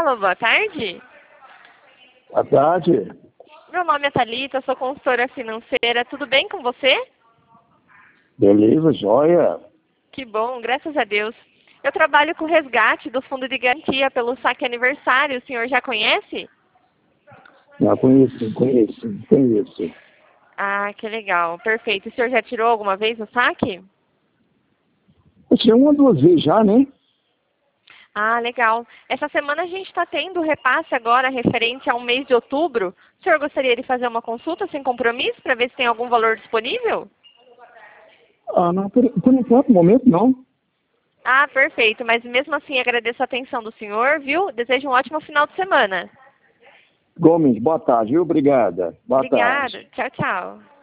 Alô, boa tarde. Boa tarde. Meu nome é Thalita, sou consultora financeira. Tudo bem com você? Beleza, joia. Que bom, graças a Deus. Eu trabalho com o resgate do fundo de garantia pelo saque aniversário. O senhor já conhece? Já conheço. Ah, que legal. Perfeito. O senhor já tirou alguma vez o saque? Eu tirei uma, duas vezes já, né? Ah, legal. Essa semana a gente está tendo repasse agora referente ao mês de outubro. O senhor gostaria de fazer uma consulta sem compromisso para ver se tem algum valor disponível? Ah, não, por enquanto, no momento, não. Ah, perfeito. Mas mesmo assim agradeço a atenção do senhor, viu? Desejo um ótimo final de semana. Gomes, boa tarde, viu? Obrigada. Boa Obrigada. tarde. Tchau, tchau.